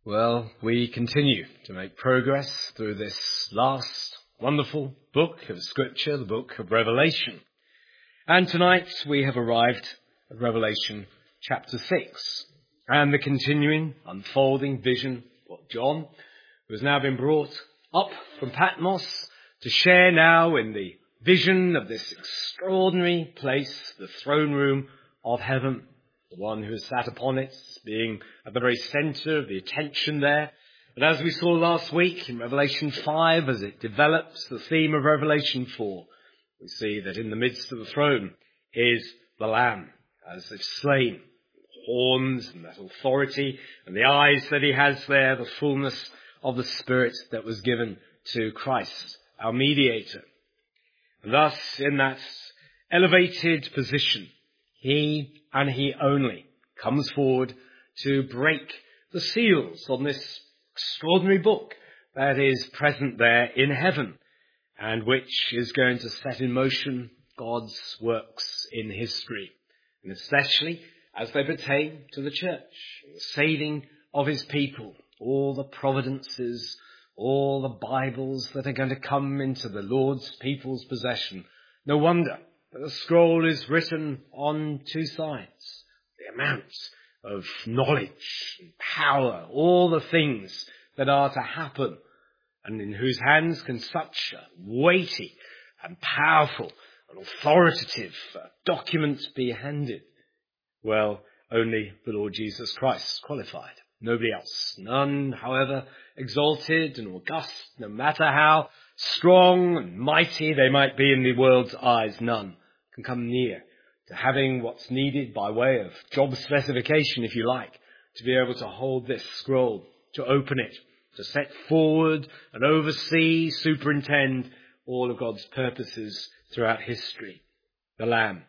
Well, we continue to make progress through this last wonderful book of Scripture, the book of Revelation. And tonight we have arrived at Revelation chapter 6 and the continuing, unfolding vision of John, who has now been brought up from Patmos to share now in the vision of this extraordinary place, the throne room of heaven. The one who has sat upon it being at the very centre of the attention there. But as we saw last week in Revelation 5, as it develops the theme of Revelation 4, we see that in the midst of the throne is the Lamb, as if slain, horns and that authority, and the eyes that he has there, the fullness of the Spirit that was given to Christ, our mediator. And thus, in that elevated position, he and he only comes forward to break the seals on this extraordinary book that is present there in heaven and which is going to set in motion God's works in history, and especially as they pertain to the church, the saving of his people, all the providences, all the Bibles that are going to come into the Lord's people's possession. No wonder that the scroll is written on two sides. The amount of knowledge and power, all the things that are to happen, and in whose hands can such a weighty and powerful and authoritative document be handed? Well, only the Lord Jesus Christ qualified. Nobody else. None, however exalted and august, no matter how strong and mighty they might be in the world's eyes, none can come near to having what's needed by way of job specification, if you like, to be able to hold this scroll, to open it, to set forward and oversee, superintend all of God's purposes throughout history. The Lamb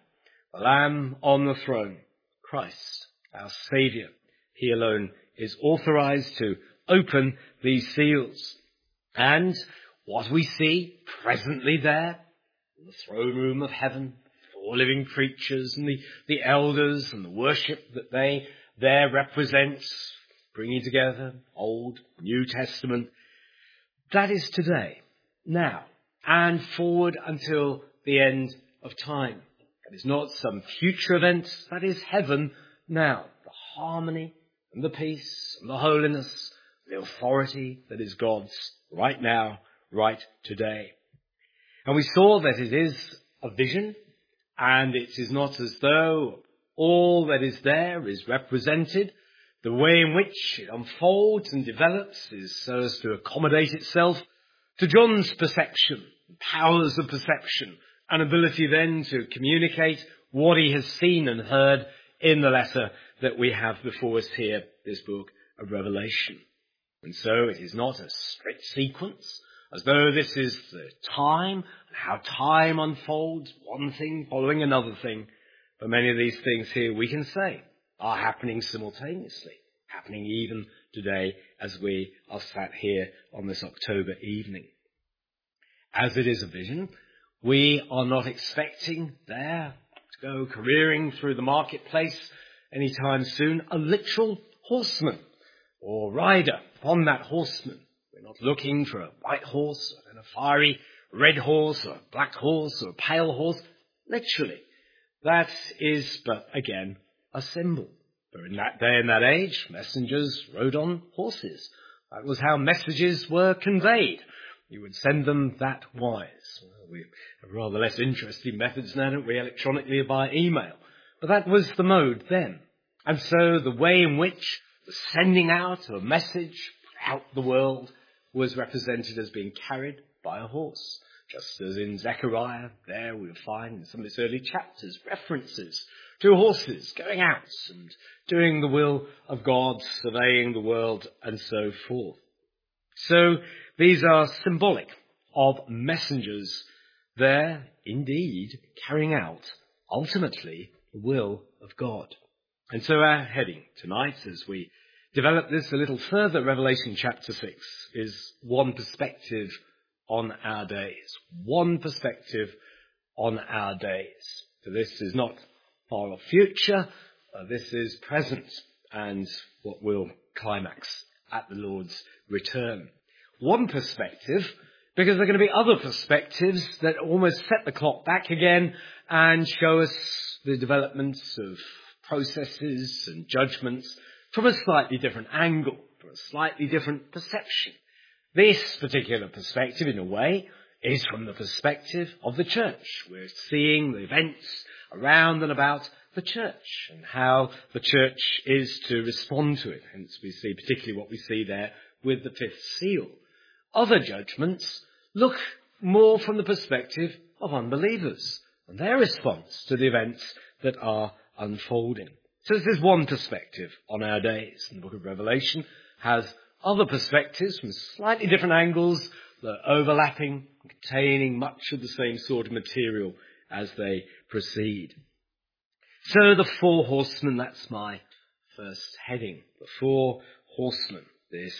on the throne, Christ, our Saviour. He alone is authorized to open these seals. And what we see presently there, in the throne room of heaven, all living creatures and the elders and the worship that they there represent, bringing together Old, New Testament, that is today, now, and forward until the end of time. That is not some future event, that is heaven now. The harmony and the peace and the holiness, the authority that is God's right now, right today. And we saw that it is a vision, and it is not as though all that is there is represented. The way in which it unfolds and develops is so as to accommodate itself to John's perception, powers of perception, and ability then to communicate what he has seen and heard in the letter that we have before us here, this book of Revelation. And so it is not a strict sequence, as though this is the time, and how time unfolds, one thing following another thing. But many of these things here we can say are happening simultaneously, happening even today as we are sat here on this October evening. As it is a vision, we are not expecting there to go careering through the marketplace anytime soon a literal horseman or rider upon that horseman. We're not looking for a white horse and a fiery red horse or a black horse or a pale horse. Literally, that is but, again, a symbol. For in that day and that age, messengers rode on horses. That was how messages were conveyed. You would send them that wise. Well, we have rather less interesting methods now, don't we, electronically by email. But that was the mode then. And so the way in which the sending out of a message throughout the world was represented as being carried by a horse. Just as in Zechariah, there we'll find in some of its early chapters references to horses going out and doing the will of God, surveying the world, and so forth. So these are symbolic of messengers there, indeed, carrying out, ultimately, the will of God. And so our heading tonight, as we develop this a little further, Revelation chapter 6, is one perspective on our days. One perspective on our days. So this is not far off future, this is present and what will climax at the Lord's return. One perspective, because there are going to be other perspectives that almost set the clock back again and show us the developments of processes and judgments from a slightly different angle, from a slightly different perception. This particular perspective, in a way, is from the perspective of the church. We're seeing the events around and about the church and how the church is to respond to it. Hence we see particularly what we see there with the fifth seal. Other judgments look more from the perspective of unbelievers and their response to the events that are unfolding. So this is one perspective on our days. And the book of Revelation has other perspectives from slightly different angles that are overlapping, containing much of the same sort of material as they proceed. So the four horsemen, that's my first heading. The four horsemen, this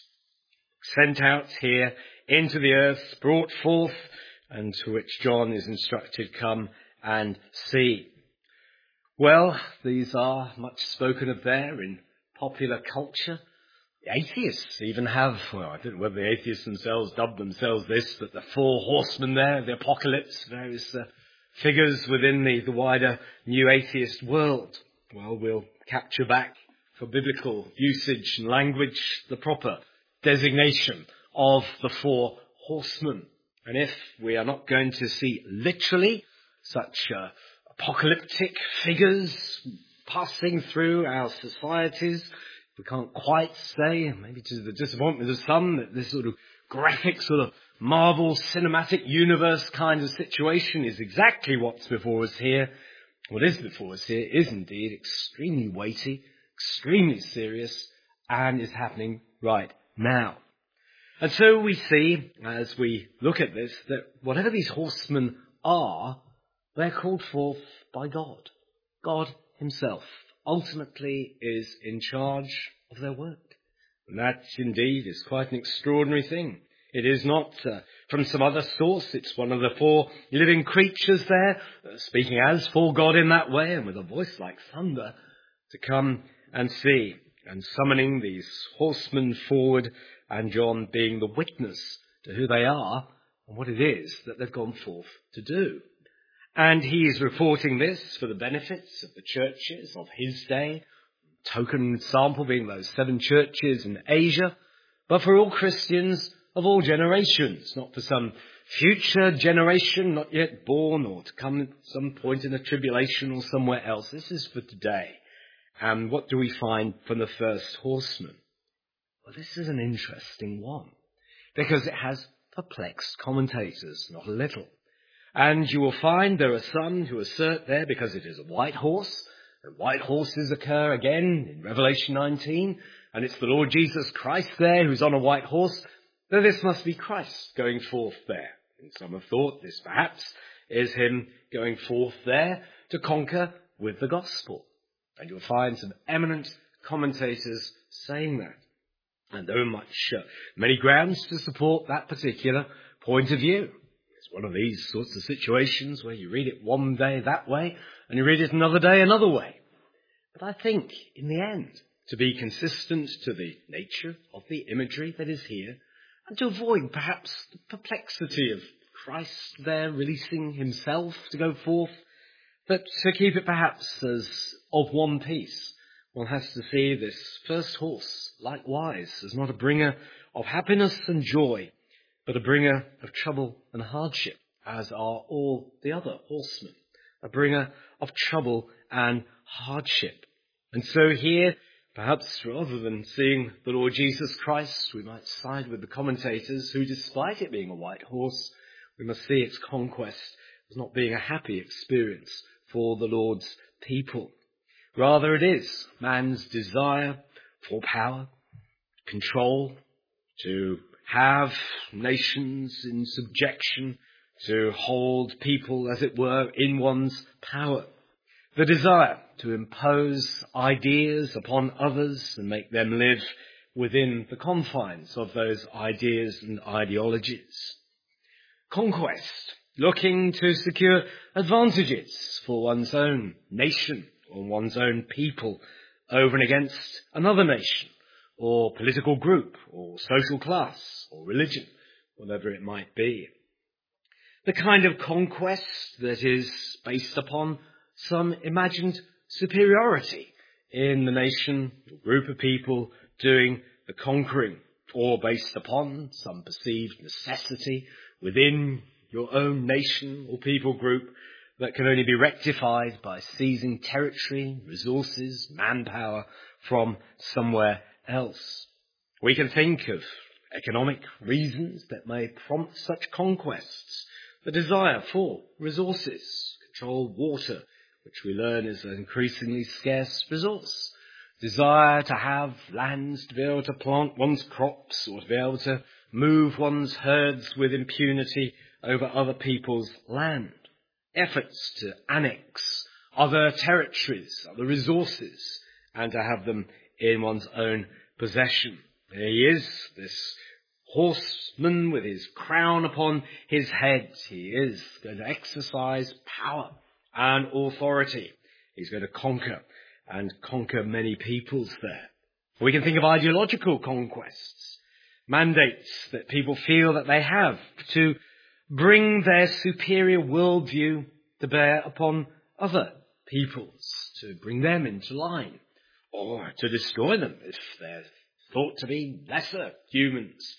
sent out here into the earth, brought forth, and to which John is instructed, come and see. Well, these are much spoken of there in popular culture. The atheists even have, well, I don't know whether the atheists themselves dubbed themselves this, but the four horsemen there, the apocalypse, various figures within the wider new atheist world. Well, we'll capture back for biblical usage and language the proper designation of the four horsemen. And if we are not going to see literally such apocalyptic figures passing through our societies, we can't quite say, maybe to the disappointment of some, that this sort of graphic sort of Marvel cinematic universe kind of situation is exactly what's before us here. What is before us here is indeed extremely weighty, extremely serious, and is happening right now. And so we see, as we look at this, that whatever these horsemen are, they're called forth by God. God himself ultimately is in charge of their work. And that indeed is quite an extraordinary thing. It is not from some other source. It's one of the four living creatures there, speaking as for God in that way and with a voice like thunder, to come and see, and summoning these horsemen forward, and John being the witness to who they are and what it is that they've gone forth to do. And he is reporting this for the benefits of the churches of his day, token example being those 7 churches in Asia, but for all Christians of all generations, not for some future generation not yet born or to come at some point in the tribulation or somewhere else. This is for today. And what do we find from the first horseman? Well, this is an interesting one because it has perplexed commentators, not a little. And you will find there are some who assert there, because it is a white horse, and white horses occur again in Revelation 19, and it's the Lord Jesus Christ there who's on a white horse, that this must be Christ going forth there. And some have thought this perhaps is him going forth there to conquer with the gospel. And you'll find some eminent commentators saying that. And there are many grounds to support that particular point of view. It's one of these sorts of situations where you read it one day that way and you read it another day another way. But I think, in the end, to be consistent to the nature of the imagery that is here, and to avoid perhaps the perplexity of Christ there releasing himself to go forth, but to keep it perhaps as of one piece, one has to see this first horse, likewise, as not a bringer of happiness and joy, but a bringer of trouble and hardship, as are all the other horsemen, a bringer of trouble and hardship. And so here, perhaps rather than seeing the Lord Jesus Christ, we might side with the commentators who, despite it being a white horse, we must see its conquest as not being a happy experience for the Lord's people. Rather, it is man's desire for power, control, to have nations in subjection, to hold people, as it were, in one's power. The desire to impose ideas upon others and make them live within the confines of those ideas and ideologies. Conquest, looking to secure advantages for one's own nation or one's own people over and against another nation or political group, or social class, or religion, whatever it might be. The kind of conquest that is based upon some imagined superiority in the nation or group of people doing the conquering, or based upon some perceived necessity within your own nation or people group that can only be rectified by seizing territory, resources, manpower from somewhere else. We can think of economic reasons that may prompt such conquests. The desire for resources, controlled water, which we learn is an increasingly scarce resource. Desire to have lands to be able to plant one's crops or to be able to move one's herds with impunity over other people's land. Efforts to annex other territories, other resources, and to have them in one's own possession. There he is, this horseman with his crown upon his head. He is going to exercise power and authority. He's going to conquer many peoples there. We can think of ideological conquests, mandates that people feel that they have to bring their superior worldview to bear upon other peoples, to bring them into line, or to destroy them if they're thought to be lesser humans.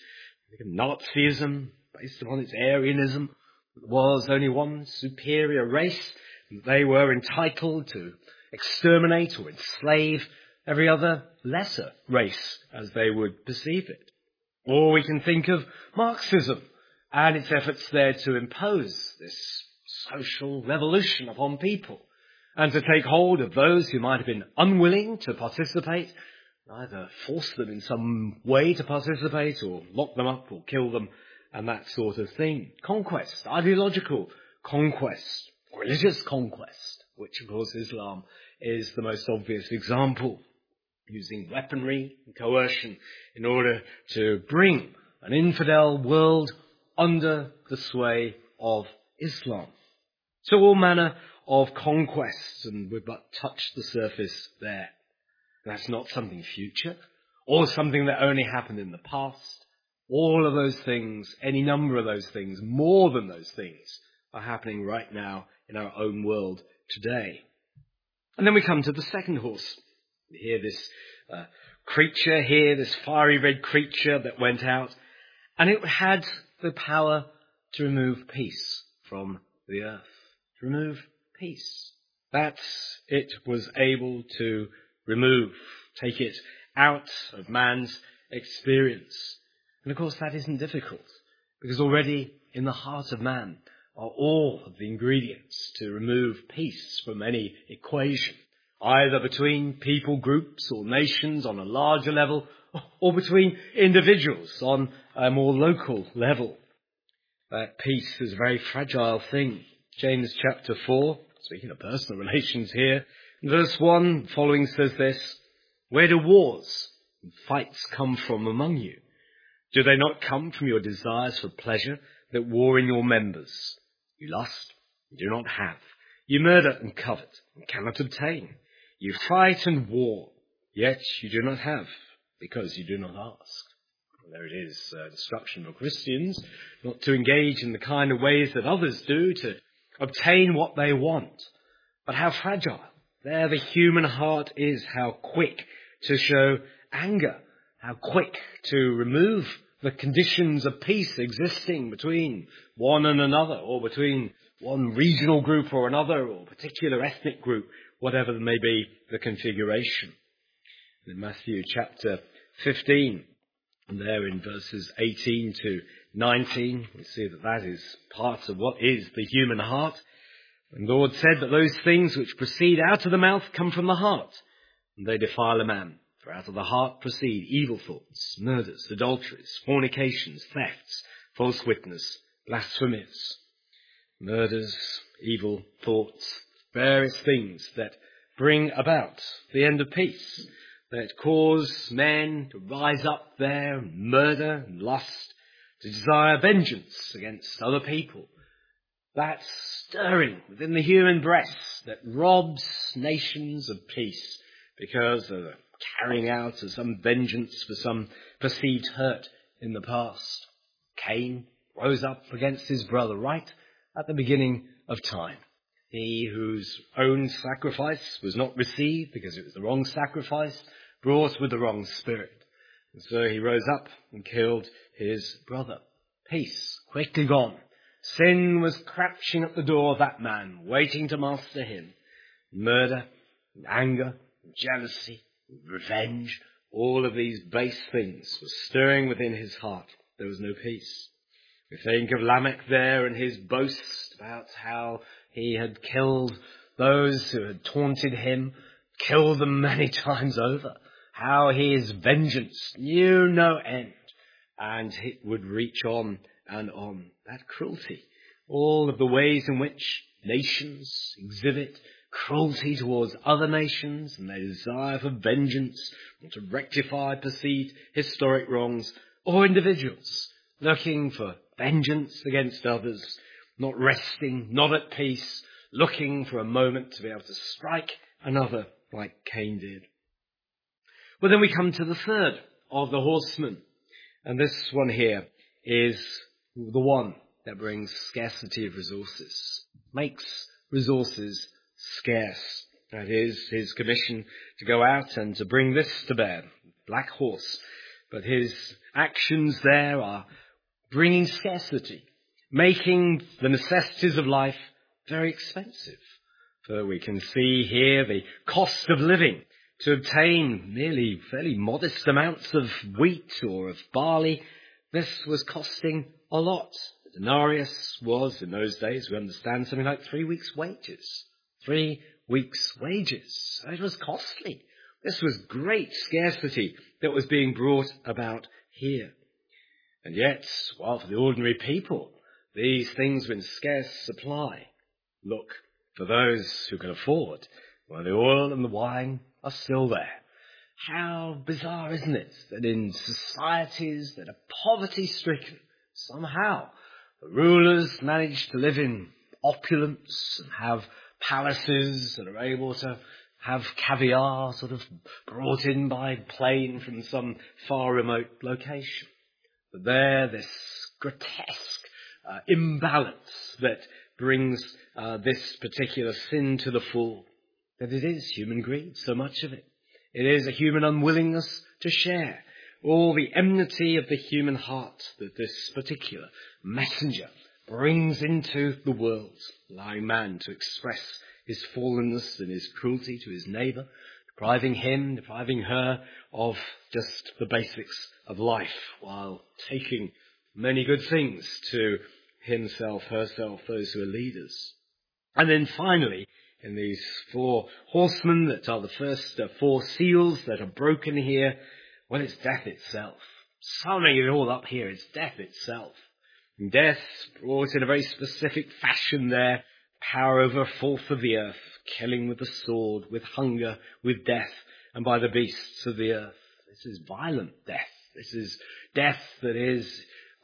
Nazism, based upon its Aryanism, was only one superior race, and they were entitled to exterminate or enslave every other lesser race as they would perceive it. Or we can think of Marxism and its efforts there to impose this social revolution upon people and to take hold of those who might have been unwilling to participate, either force them in some way to participate or lock them up or kill them and that sort of thing. Conquest, ideological conquest, religious conquest, which of course Islam is the most obvious example, using weaponry and coercion in order to bring an infidel world under the sway of Islam. So all manner of conquests, and we've but touched the surface there. That's not something future, or something that only happened in the past. All of those things, any number of those things, more than those things, are happening right now in our own world today. And then we come to the second horse. We hear this creature here, this fiery red creature that went out, and it had the power to remove peace from the earth. To remove peace. That it was able to remove, take it out of man's experience. And of course that isn't difficult, because already in the heart of man are all of the ingredients to remove peace from any equation, either between people groups or nations on a larger level, or between individuals on a more local level. That peace is a very fragile thing. James chapter 4, speaking of personal relations here, verse 1 following says this: "Where do wars and fights come from among you? Do they not come from your desires for pleasure that war in your members? You lust and do not have. You murder and covet and cannot obtain. You fight and war, yet you do not have, because you do not ask." Well, there it is, instruction for Christians not to engage in the kind of ways that others do to obtain what they want. But how fragile there the human heart is, how quick to show anger, how quick to remove the conditions of peace existing between one and another, or between one regional group or another, or particular ethnic group, whatever may be the configuration. In Matthew chapter 15, and there in verses 18 to 19, we see that that is part of what is the human heart. And the Lord said that those things which proceed out of the mouth come from the heart, and they defile a man. For out of the heart proceed evil thoughts, murders, adulteries, fornications, thefts, false witness, blasphemies. Murders, evil thoughts, various things that bring about the end of peace, that cause men to rise up there and murder and lust, to desire vengeance against other people. That stirring within the human breast that robs nations of peace because of the carrying out some vengeance for some perceived hurt in the past. Cain rose up against his brother right at the beginning of time. He whose own sacrifice was not received because it was the wrong sacrifice, brought with the wrong spirit. And so he rose up and killed his brother. Peace quickly gone. Sin was crouching at the door of that man, waiting to master him. Murder, anger, jealousy, revenge, all of these base things were stirring within his heart. There was no peace. We think of Lamech there and his boast about how he had killed those who had taunted him, killed them many times over, how his vengeance knew no end, and it would reach on and on. That cruelty, all of the ways in which nations exhibit cruelty towards other nations and their desire for vengeance or to rectify perceived historic wrongs, or individuals looking for vengeance against others, not resting, not at peace, looking for a moment to be able to strike another like Cain did. Well, then we come to the third of the horsemen, and this one here is the one that brings scarcity of resources, makes resources scarce. That is his commission to go out and to bring this to bear, black horse. But his actions there are bringing scarcity, making the necessities of life very expensive. For we can see here the cost of living to obtain merely fairly modest amounts of wheat or of barley. This was costing a lot. The denarius was, in those days, we understand, something like 3 weeks' wages. 3 weeks' wages. So it was costly. This was great scarcity that was being brought about here. And yet, while for the ordinary people, these things were in scarce supply, look, for those who can afford, well, the oil and the wine are still there. How bizarre, isn't it, that in societies that are poverty-stricken, somehow the rulers manage to live in opulence and have palaces that are able to have caviar sort of brought in by plane from some far remote location. But there, this grotesque imbalance that brings this particular sin to the fore, that it is human greed, so much of it. It is a human unwillingness to share. All the enmity of the human heart that this particular messenger brings into the world, allowing man to express his fallenness and his cruelty to his neighbour, depriving him, depriving her of just the basics of life, while taking many good things to himself, herself, those who are leaders. And then finally, in these 4 horsemen that are the first 4 seals that are broken here, well, it's death itself. Summing it all up here, it's death itself. And death brought in a very specific fashion there, power over 1/4 of the earth, killing with the sword, with hunger, with death, and by the beasts of the earth. This is violent death. This is death that is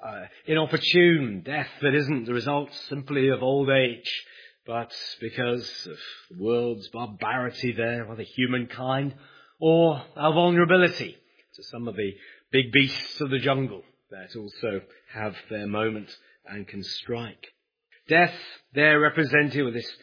inopportune, death that isn't the result simply of old age, but because of the world's barbarity there, or the humankind, or our vulnerability to some of the big beasts of the jungle that also have their moment and can strike. Death there represented with this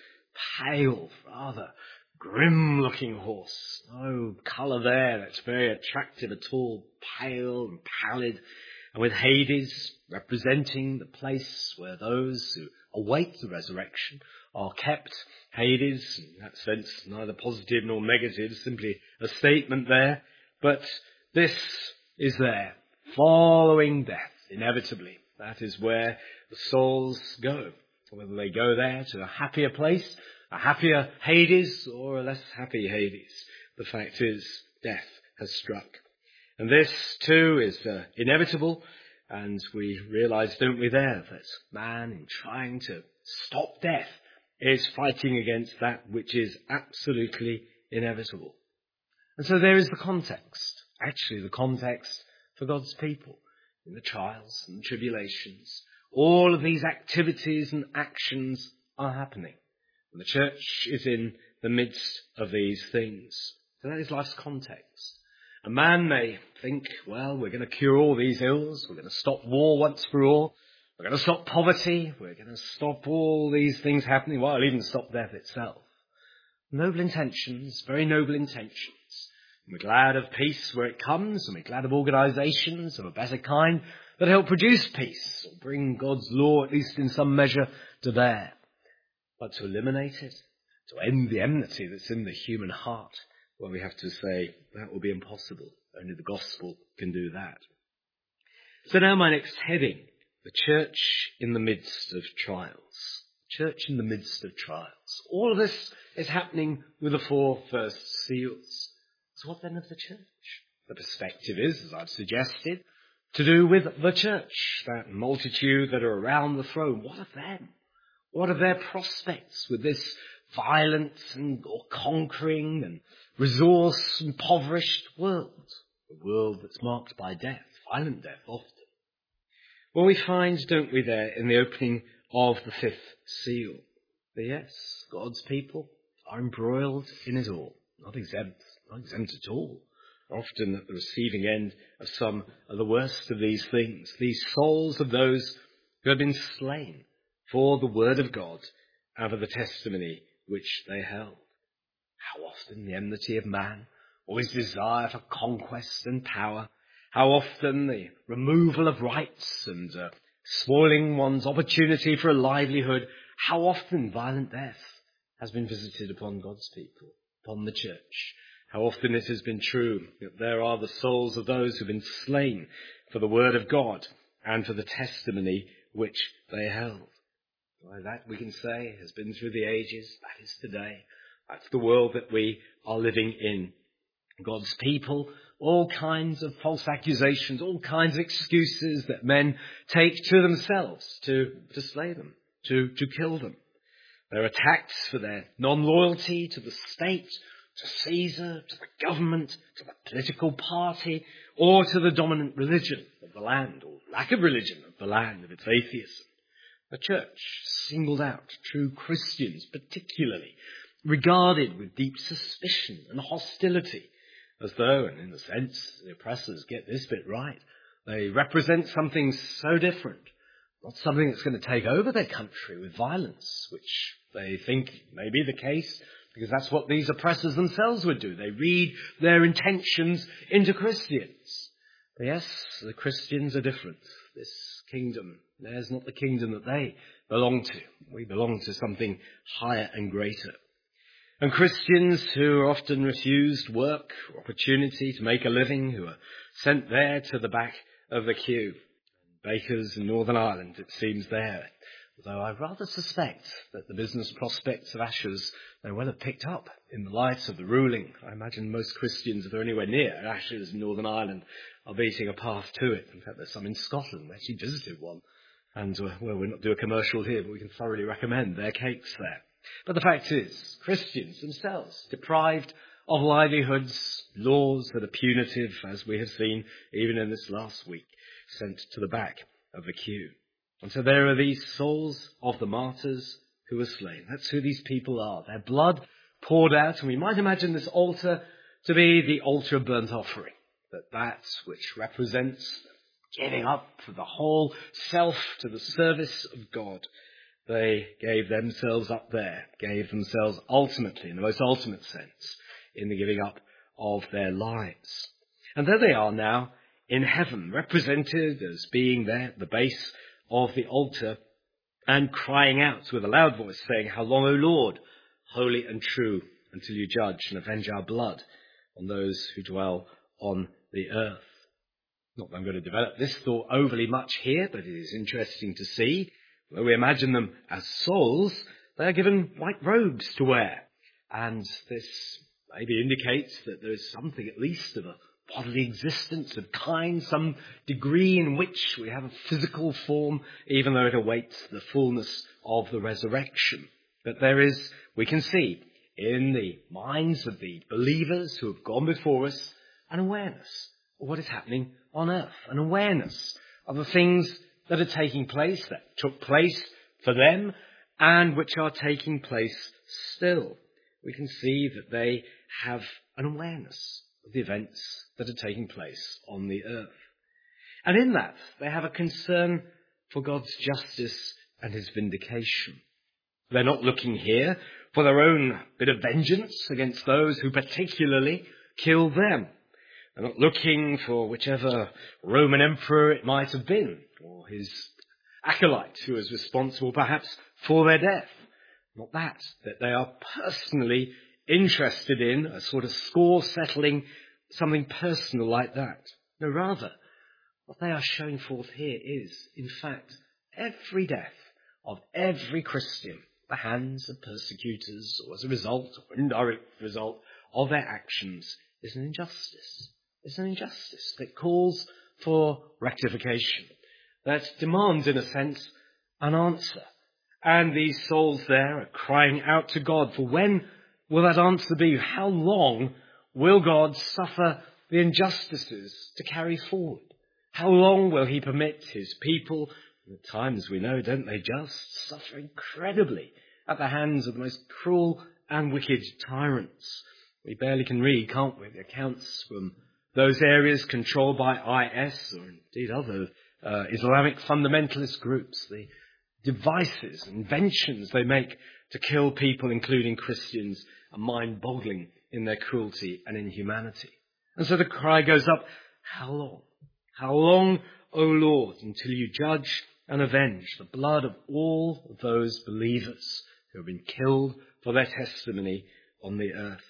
pale, rather grim-looking horse. No colour there that's very attractive at all, pale and pallid. And with Hades representing the place where those who await the resurrection are kept. Hades, in that sense, neither positive nor negative, simply a statement there. But this is there, following death, inevitably. That is where the souls go. Whether they go there to a happier place, a happier Hades, or a less happy Hades. The fact is, death has struck. And this, too, is inevitable. And we realize, don't we, there, that man, in trying to stop death, is fighting against that which is absolutely inevitable. And so there is the context, actually the context for God's people, in the trials and the tribulations. All of these activities and actions are happening. And the church is in the midst of these things. So that is life's context. A man may think, well, we're going to cure all these ills, we're going to stop war once for all, we're going to stop poverty, we're going to stop all these things happening, well, even stop death itself. Noble intentions, very noble intentions. And we're glad of peace where it comes, and we're glad of organisations of a better kind that help produce peace, or bring God's law, at least in some measure, to bear. But to eliminate it, to end the enmity that's in the human heart, well, we have to say that will be impossible. Only the gospel can do that. So now my next heading, the church in the midst of trials. Church in the midst of trials. All of this is happening with the 4 first seals. So what then of the church? The perspective is, as I've suggested, to do with the church, that multitude that are around the throne. What of them? What are their prospects with this violent or conquering and resource-impoverished world? A world that's marked by death, violent death often. Well, we find, don't we, there in the opening of the 5th seal, that yes, God's people are embroiled in it all, not exempt at all. Often at the receiving end of some of the worst of these things, these souls of those who have been slain for the word of God and for the testimony which they held. How often the enmity of man, or his desire for conquest and power, how often the removal of rights and spoiling one's opportunity for a livelihood, how often violent death has been visited upon God's people, upon the church. How often it has been true that there are the souls of those who have been slain for the word of God and for the testimony which they held. Well, that we can say has been through the ages. That is today. That's the world that we are living in. God's people, all kinds of false accusations, all kinds of excuses that men take to themselves to slay them, to kill them. They're attacked for their non-loyalty to the state, to Caesar, to the government, to the political party, or to the dominant religion of the land, or lack of religion of the land, of its atheism. The church singled out, true Christians particularly, regarded with deep suspicion and hostility, as though, and in a sense, the oppressors get this bit right, they represent something so different, not something that's going to take over their country with violence, which they think may be the case, because that's what these oppressors themselves would do. They read their intentions into Christians. But yes, the Christians are different. This kingdom, there's not the kingdom that they belong to. We belong to something higher and greater. And Christians who are often refused work or opportunity to make a living, who are sent there to the back of the queue. Bakers in Northern Ireland, it seems there. Although I rather suspect that the business prospects of Ashers may well have picked up in the light of the ruling. I imagine most Christians, if they're anywhere near Ashers in Northern Ireland, are beating a path to it. In fact, there's some in Scotland. I actually visited one. And, well, we'll not do a commercial here, but we can thoroughly recommend their cakes there. But the fact is, Christians themselves, deprived of livelihoods, laws that are punitive, as we have seen even in this last week, sent to the back of the queue. And so there are these souls of the martyrs who were slain. That's who these people are. Their blood poured out, and we might imagine this altar to be the altar of burnt offering, that which represents giving up for the whole self to the service of God. They gave themselves up there, gave themselves ultimately, in the most ultimate sense, in the giving up of their lives. And there they are now in heaven, represented as being there at the base of the altar and crying out with a loud voice, saying, "How long, O Lord, holy and true, until you judge and avenge our blood on those who dwell on the earth?" Not that I'm going to develop this thought overly much here, but it is interesting to see. When we imagine them as souls, they are given white robes to wear. And this maybe indicates that there is something at least of a bodily existence of kind, some degree in which we have a physical form, even though it awaits the fullness of the resurrection. But there is, we can see, in the minds of the believers who have gone before us, an awareness of what is happening on earth, an awareness of the things that are taking place, that took place for them, and which are taking place still. We can see that they have an awareness of the events that are taking place on the earth. And in that, they have a concern for God's justice and his vindication. They're not looking here for their own bit of vengeance against those who particularly killed them. They're not looking for whichever Roman emperor it might have been, or his acolyte who was responsible perhaps for their death. Not that they are personally interested in a sort of score settling, something personal like that. No, rather, what they are showing forth here is, in fact, every death of every Christian at the hands of persecutors, or as a result, or indirect result, of their actions, is an injustice. It's an injustice that calls for rectification, that demands, in a sense, an answer. And these souls there are crying out to God for when will that answer be? How long will God suffer the injustices to carry forward? How long will he permit his people, at times we know, don't they just, suffer incredibly at the hands of the most cruel and wicked tyrants? We barely can read, can't we, the accounts from those areas controlled by IS or indeed other Islamic fundamentalist groups, the devices, inventions they make to kill people, including Christians, are mind-boggling in their cruelty and inhumanity. And so the cry goes up, how long? How long, O Lord, until you judge and avenge the blood of all of those believers who have been killed for their testimony on the earth?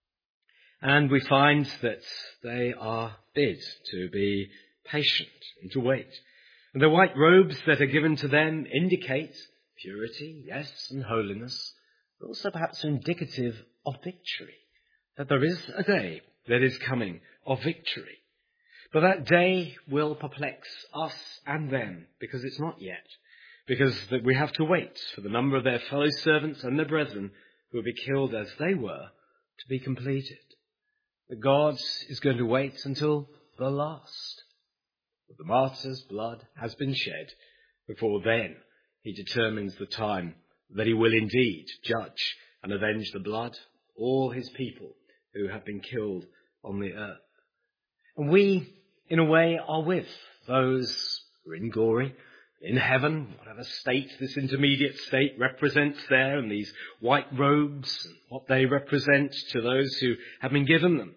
And we find that they are bid to be patient and to wait. And the white robes that are given to them indicate purity, yes, and holiness, but also perhaps indicative of victory, that there is a day that is coming of victory. But that day will perplex us and them, because it's not yet, because that we have to wait for the number of their fellow servants and their brethren who will be killed as they were to be completed. That God is going to wait until the last. The martyr's blood has been shed before then he determines the time that he will indeed judge and avenge the blood of all his people who have been killed on the earth. And we, in a way, are with those who are in glory, in heaven, whatever state this intermediate state represents there, and these white robes and what they represent to those who have been given them.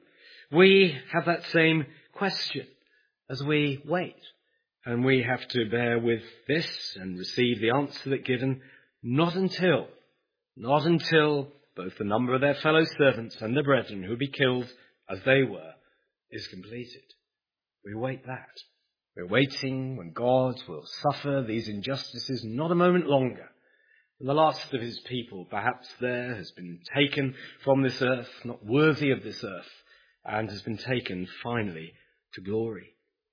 We have that same question as we wait. And we have to bear with this and receive the answer that given, not until both the number of their fellow servants and their brethren who will be killed as they were is completed. We wait that. We're waiting when God will suffer these injustices not a moment longer. And the last of his people, perhaps there, has been taken from this earth, not worthy of this earth, and has been taken finally to glory.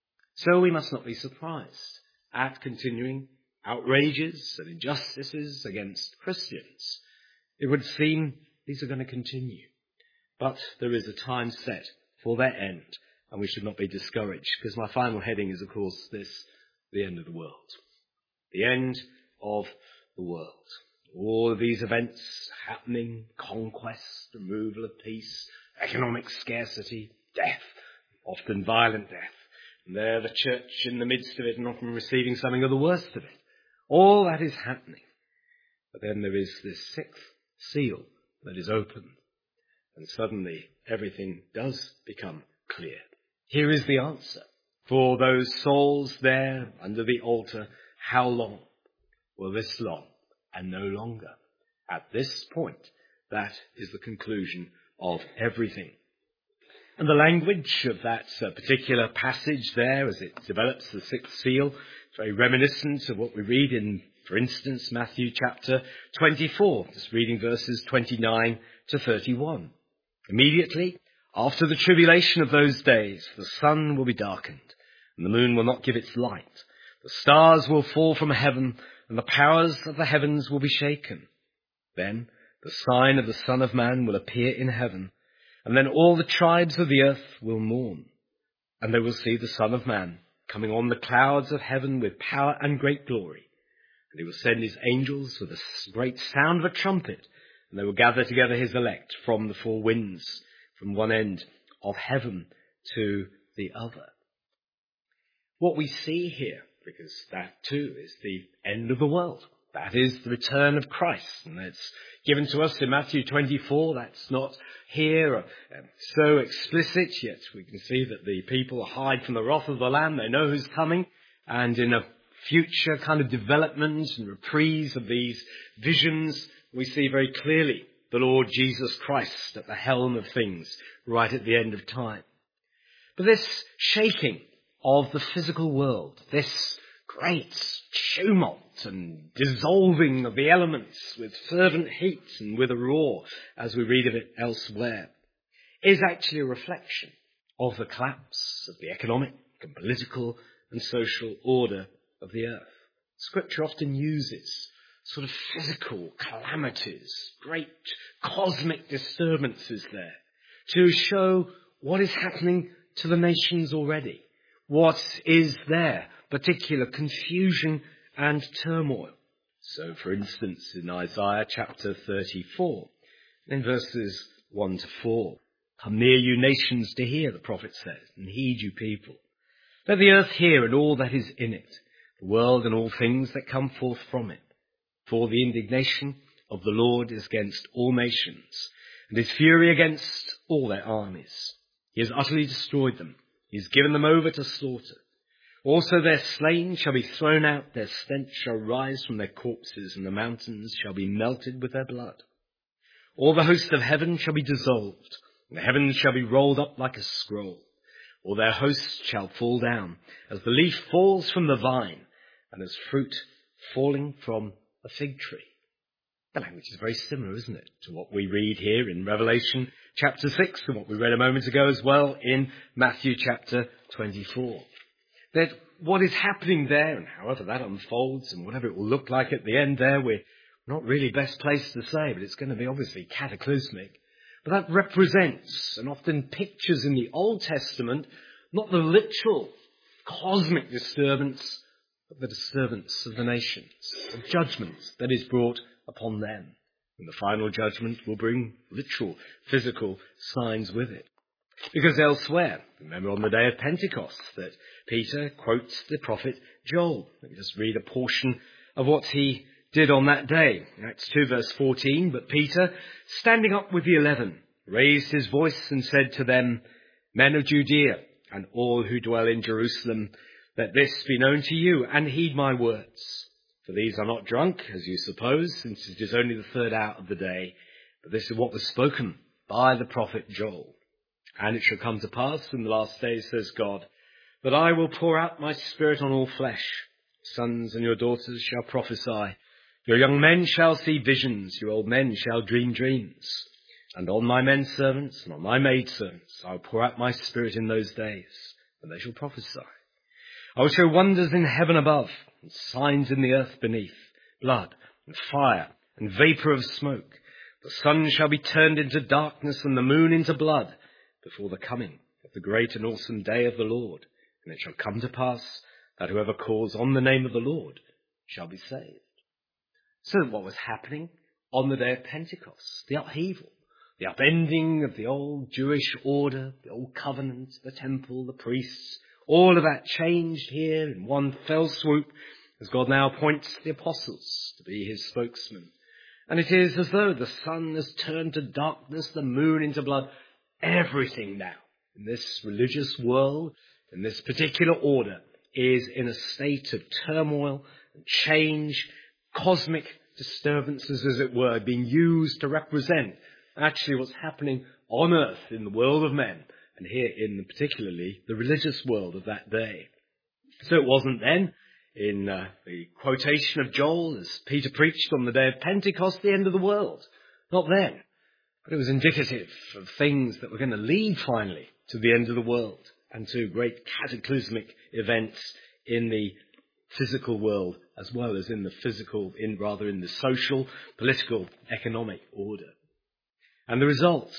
So we must not be surprised at continuing outrages and injustices against Christians. It would seem these are going to continue. But there is a time set for their end, and we should not be discouraged, because my final heading is, of course, this: the end of the world. The end of the world. All of these events happening, conquest, removal of peace, economic scarcity, death, often violent death. And there the church in the midst of it and often receiving something of the worst of it. All that is happening. But then there is this sixth seal that is opened. And suddenly everything does become clear. Here is the answer. For those souls there under the altar, how long? Well, this long and no longer. At this point, that is the conclusion of everything. And the language of that particular passage there, as it develops the sixth seal, is very reminiscent of what we read in, for instance, Matthew chapter 24, just reading verses 29 to 31. Immediately after the tribulation of those days, the sun will be darkened, and the moon will not give its light. The stars will fall from heaven, and the powers of the heavens will be shaken. Then the sign of the Son of Man will appear in heaven, and then all the tribes of the earth will mourn, and they will see the Son of Man coming on the clouds of heaven with power and great glory. And he will send his angels with a great sound of a trumpet, and they will gather together his elect from the four winds, from one end of heaven to the other. What we see here, because that too is the end of the world, that is the return of Christ, and it's given to us in Matthew 24. That's not here so explicit, yet we can see that the people hide from the wrath of the Lamb. They know who's coming, and in a future kind of development and reprise of these visions, we see very clearly the Lord Jesus Christ at the helm of things right at the end of time. But this shaking of the physical world, this great tumult and dissolving of the elements with fervent heat and with a roar, as we read of it elsewhere, is actually a reflection of the collapse of the economic and political and social order of the earth. Scripture often uses sort of physical calamities, great cosmic disturbances there, to show what is happening to the nations already, what is there, particular confusion and turmoil. So, for instance, in Isaiah chapter 34, in verses 1 to 4, "Come near, you nations, to hear," the prophet says, "and heed, you people. Let the earth hear and all that is in it, the world and all things that come forth from it. For the indignation of the Lord is against all nations, and his fury against all their armies. He has utterly destroyed them. He has given them over to slaughter. Also their slain shall be thrown out, their stench shall rise from their corpses, and the mountains shall be melted with their blood. All the host of heaven shall be dissolved, and the heavens shall be rolled up like a scroll. All their hosts shall fall down, as the leaf falls from the vine, and as fruit falling from a fig tree." The language is very similar, isn't it, to what we read here in Revelation chapter 6, and what we read a moment ago as well in Matthew chapter 24. That what is happening there, and however that unfolds, and whatever it will look like at the end there, we're not really best placed to say, but it's going to be obviously cataclysmic. But that represents, and often pictures in the Old Testament, not the literal cosmic disturbance, but the disturbance of the nations, the judgment that is brought upon them. And the final judgment will bring literal, physical signs with it. Because elsewhere, remember on the day of Pentecost, that Peter quotes the prophet Joel. Let me just read a portion of what he did on that day. Acts 2 verse 14, "But Peter, standing up with the 11, raised his voice and said to them, 'Men of Judea and all who dwell in Jerusalem, let this be known to you, and heed my words. For these are not drunk, as you suppose, since it is only the third hour of the day, but this is what was spoken by the prophet Joel. And it shall come to pass in the last days, says God, that I will pour out my spirit on all flesh. Sons and your daughters shall prophesy. Your young men shall see visions. Your old men shall dream dreams. And on my men servants and on my maidservants I will pour out my spirit in those days, and they shall prophesy. I will show wonders in heaven above, and signs in the earth beneath, blood and fire and vapour of smoke. The sun shall be turned into darkness and the moon into blood, before the coming of the great and awesome day of the Lord. And it shall come to pass that whoever calls on the name of the Lord shall be saved." So what was happening on the day of Pentecost? The upheaval, the upending of the old Jewish order, the old covenant, the temple, the priests, all of that changed here in one fell swoop, as God now appoints the apostles to be his spokesmen. And it is as though the sun has turned to darkness, the moon into blood. Everything now in this religious world, in this particular order, is in a state of turmoil and change, cosmic disturbances, as it were, being used to represent actually what's happening on earth in the world of men, and here in particularly the religious world of that day. So it wasn't then, in the quotation of Joel, as Peter preached on the day of Pentecost, the end of the world. Not then. But it was indicative of things that were going to lead finally to the end of the world and to great cataclysmic events in the physical world as well as in the physical, in the social, political, economic order. And the result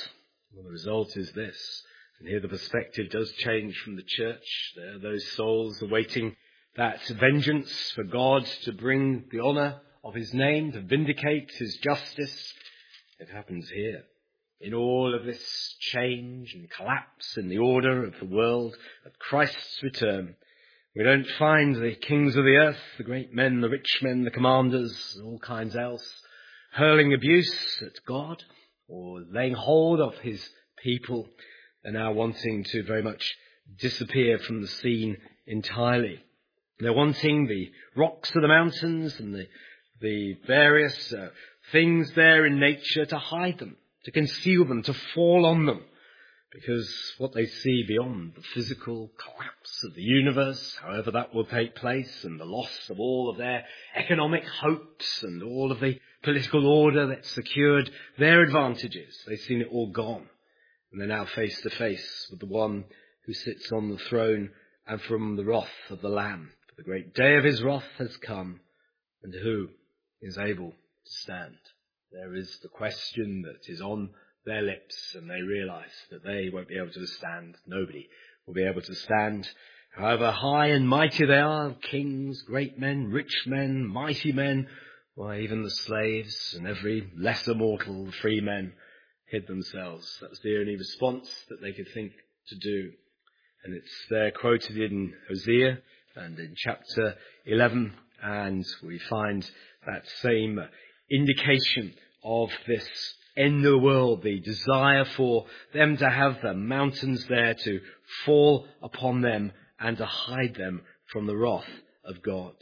is this. And here the perspective does change from the church. There are those souls awaiting that vengeance for God to bring the honour of his name, to vindicate his justice. It happens here. in all of this change and collapse in the order of the world at Christ's return. We don't find the kings of the earth, the great men, the rich men, the commanders, and all kinds else, hurling abuse at God or laying hold of his people. They're now wanting to very much disappear from the scene entirely. They're wanting the rocks of the mountains and the various things there in nature to hide them, to conceal them, to fall on them. Because what they see beyond the physical collapse of the universe, however that will take place, and the loss of all of their economic hopes and all of the political order that secured their advantages, they've seen it all gone. And they're now face to face with the one who sits on the throne and from the wrath of the Lamb. For the great day of his wrath has come, and who is able to stand? There is the question that is on their lips, and they realize that they won't be able to stand. Nobody will be able to stand. However high and mighty they are, kings, great men, rich men, mighty men, why even the slaves and every lesser mortal, the free men, hid themselves. That was the only response that they could think to do. And it's there quoted in Hosea and in chapter 11, and we find that same indication of this end of the world, the desire for them to have the mountains there to fall upon them and to hide them from the wrath of God.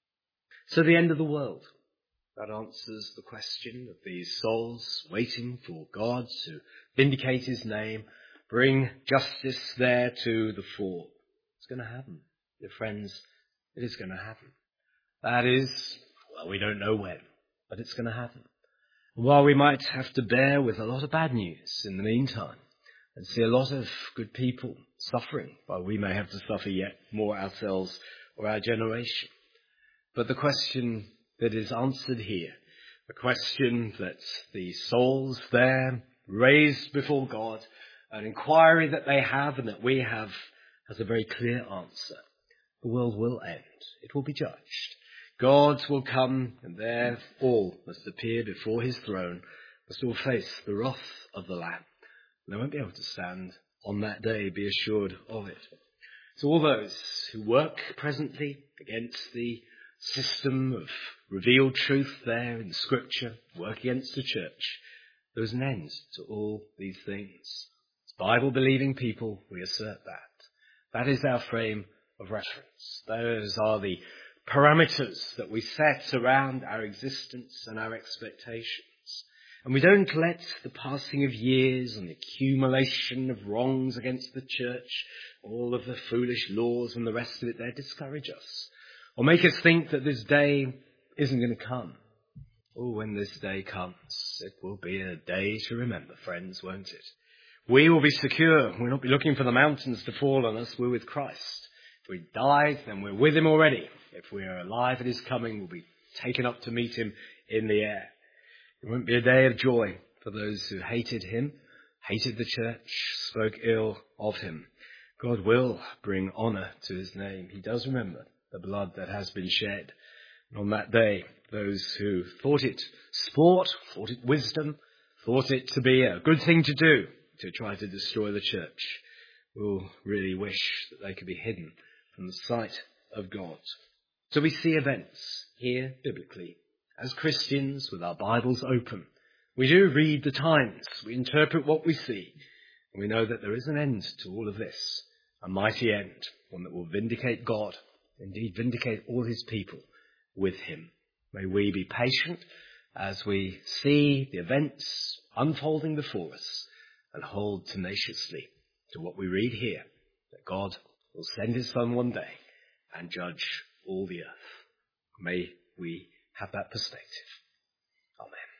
So the end of the world, that answers the question of these souls waiting for God to vindicate his name, bring justice there to the fore. It's going to happen, dear friends. It is going to happen. That is, well, we don't know when, but it's going to happen. While we might have to bear with a lot of bad news in the meantime and see a lot of good people suffering, while we may have to suffer yet more ourselves or our generation. But the question that is answered here, the question that the souls there raised before God, an inquiry that they have and that we have, has a very clear answer. The world will end. It will be judged. God will come, and there all must appear before his throne, must all face the wrath of the Lamb. And they won't be able to stand on that day, be assured of it. So all those who work presently against the system of revealed truth there in Scripture, work against the church, there is an end to all these things. As Bible-believing people, we assert that. That is our frame of reference. Those are the parameters that we set around our existence and our expectations. And we don't let the passing of years and the accumulation of wrongs against the church, all of the foolish laws and the rest of it there, discourage us or make us think that this day isn't going to come. Oh, when this day comes, it will be a day to remember, friends, won't it? We will be secure. We'll not be looking for the mountains to fall on us. We're with Christ. If we died, then we're with him already. If we are alive at his coming, we'll be taken up to meet him in the air. It won't be a day of joy for those who hated him, hated the church, spoke ill of him. God will bring honour to his name. He does remember the blood that has been shed. And on that day, those who thought it sport, thought it wisdom, thought it to be a good thing to do to try to destroy the church, will really wish that they could be hidden from the sight of God. So we see events here biblically. As Christians, with our Bibles open, we do read the times. We interpret what we see. And we know that there is an end to all of this, a mighty end, one that will vindicate God, indeed vindicate all his people with him. May we be patient as we see the events unfolding before us and hold tenaciously to what we read here, that God will send his Son one day and judge all the earth. May we have that perspective. Amen.